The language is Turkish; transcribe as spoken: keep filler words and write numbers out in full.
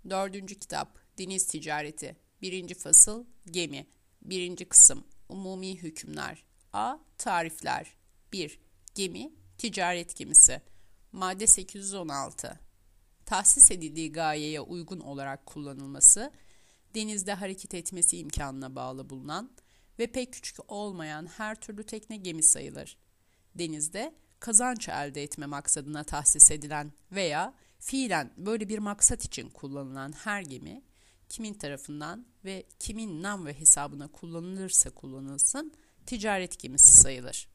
Dördüncü kitap Deniz Ticareti. Birinci fasıl Gemi. Birinci kısım Umumi Hükümler. A. Tarifler. bir. Gemi, ticaret gemisi. Madde sekiz yüz on altı. Tahsis edildiği gayeye uygun olarak kullanılması, denizde hareket etmesi imkanına bağlı bulunan ve pek küçük olmayan her türlü tekne gemi sayılır. Denizde kazanç elde etme maksadına tahsis edilen veya fiilen böyle bir maksat için kullanılan her gemi, kimin tarafından ve kimin nam ve hesabına kullanılırsa kullanılsın, ticaret gemisi sayılır.